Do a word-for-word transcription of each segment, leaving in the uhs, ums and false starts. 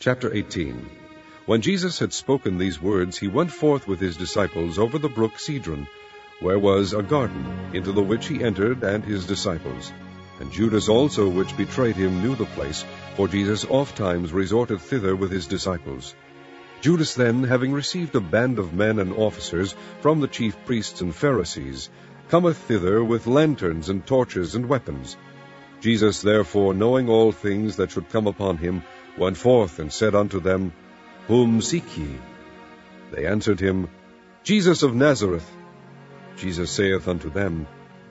Chapter eighteen. When Jesus had spoken these words, he went forth with his disciples over the brook Cedron, where was a garden, into the which he entered, and his disciples. And Judas also, which betrayed him, knew the place, for Jesus ofttimes resorted thither with his disciples. Judas then, having received a band of men and officers from the chief priests and Pharisees, cometh thither with lanterns and torches and weapons. Jesus therefore, knowing all things that should come upon him, went forth and said unto them, Whom seek ye? They answered him, Jesus of Nazareth. Jesus saith unto them,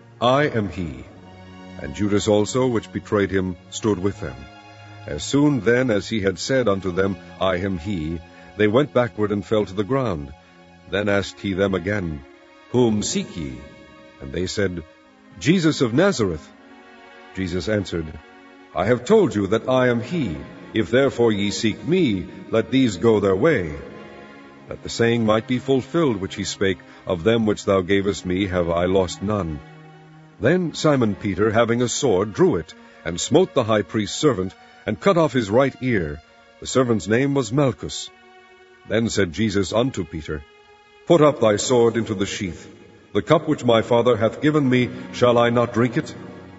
I am he. And Judas also, which betrayed him, stood with them. As soon then as he had said unto them, I am he, they went backward and fell to the ground. Then asked he them again, Whom seek ye? And they said, Jesus of Nazareth. Jesus answered, I have told you that I am he. If therefore ye seek me, let these go their way. That the saying might be fulfilled which he spake, Of them which thou gavest me have I lost none. Then Simon Peter, having a sword, drew it, and smote the high priest's servant, and cut off his right ear. The servant's name was Malchus. Then said Jesus unto Peter, Put up thy sword into the sheath. The cup which my Father hath given me, shall I not drink it?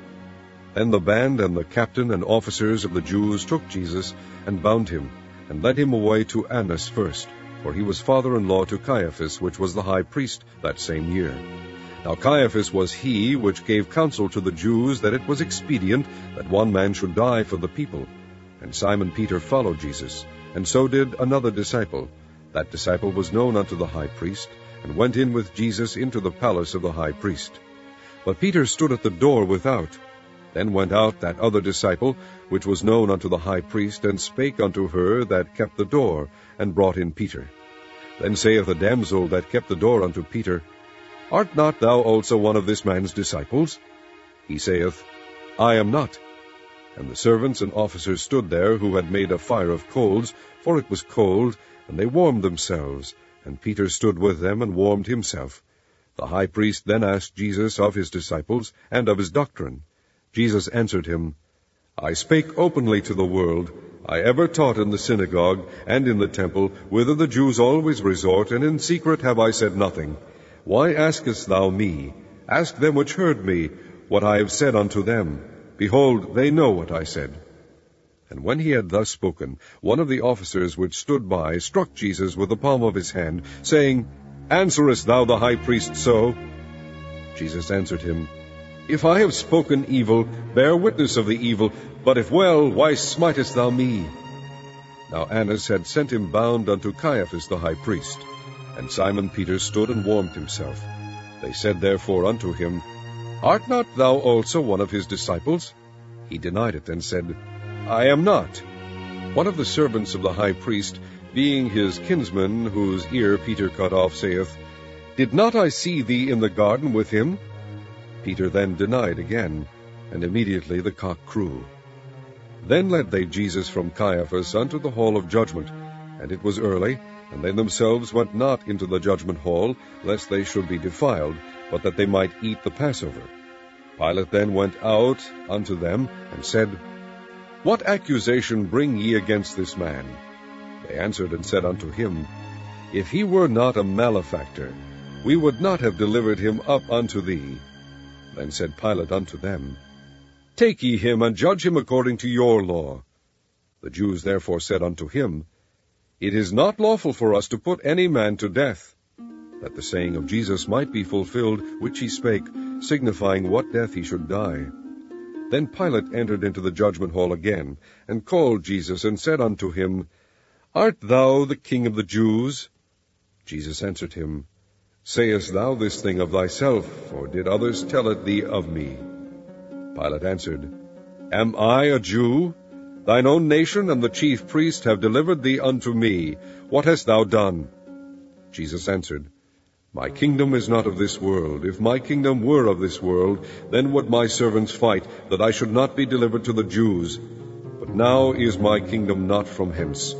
Then the band and the captain and officers of the Jews took Jesus, and bound him, and led him away to Annas first, for he was father-in-law to Caiaphas, which was the high priest that same year. Now Caiaphas was he which gave counsel to the Jews that it was expedient that one man should die for the people. And Simon Peter followed Jesus, and so did another disciple. That disciple was known unto the high priest, and went in with Jesus into the palace of the high priest. But Peter stood at the door without. Then went out that other disciple, which was known unto the high priest, and spake unto her that kept the door, and brought in Peter. Then saith the damsel that kept the door unto Peter, Art not thou also one of this man's disciples? He saith, I am not. And the servants and officers stood there, who had made a fire of coals, for it was cold, and they warmed themselves. And Peter stood with them, and warmed himself. The high priest then asked Jesus of his disciples, and of his doctrine. Jesus answered him, I spake openly to the world. I ever taught in the synagogue, and in the temple, whither the Jews always resort, and in secret have I said nothing. Why askest thou me? Ask them which heard me, what I have said unto them. Behold, they know what I said. And when he had thus spoken, one of the officers which stood by struck Jesus with the palm of his hand, saying, Answerest thou the high priest so? Jesus answered him, If I have spoken evil, bear witness of the evil, but if well, why smitest thou me? Now Annas had sent him bound unto Caiaphas the high priest. And Simon Peter stood and warmed himself. They said therefore unto him, Art not thou also one of his disciples? He denied it, and said, I am not. One of the servants of the high priest, being his kinsman, whose ear Peter cut off, saith, Did not I see thee in the garden with him? Peter then denied again, and immediately the cock crew. Then led they Jesus from Caiaphas unto the hall of judgment, and it was early, and they themselves went not into the judgment hall, lest they should be defiled, but that they might eat the Passover. Pilate then went out unto them, and said, What accusation bring ye against this man? They answered and said unto him, If he were not a malefactor, we would not have delivered him up unto thee. Then said Pilate unto them, Take ye him, and judge him according to your law. The Jews therefore said unto him, It is not lawful for us to put any man to death, that the saying of Jesus might be fulfilled, which he spake, signifying what death he should die. Then Pilate entered into the judgment hall again, and called Jesus, and said unto him, Art thou the King of the Jews? Jesus answered him, Sayest thou this thing of thyself, or did others tell it thee of me? Pilate answered, Am I a Jew? Thine own nation and the chief priests have delivered thee unto me. What hast thou done? Jesus answered, My kingdom is not of this world. If my kingdom were of this world, then would my servants fight, that I should not be delivered to the Jews. But now is my kingdom not from hence.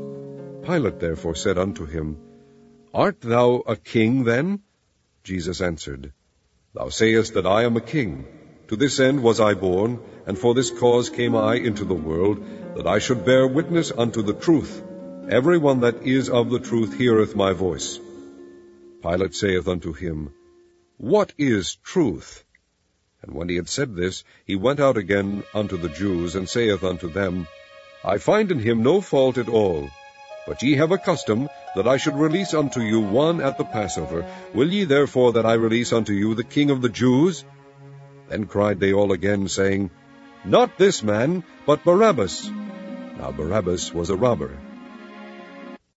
Pilate therefore said unto him, Art thou a king then? Jesus answered, Thou sayest that I am a king. To this end was I born, and for this cause came I into the world, that I should bear witness unto the truth. Every one that is of the truth heareth my voice. Pilate saith unto him, What is truth? And when he had said this, he went out again unto the Jews, and saith unto them, I find in him no fault at all. But ye have a custom that I should release unto you one at the Passover. Will ye therefore that I release unto you the King of the Jews? Then cried they all again, saying, Not this man, but Barabbas. Now Barabbas was a robber.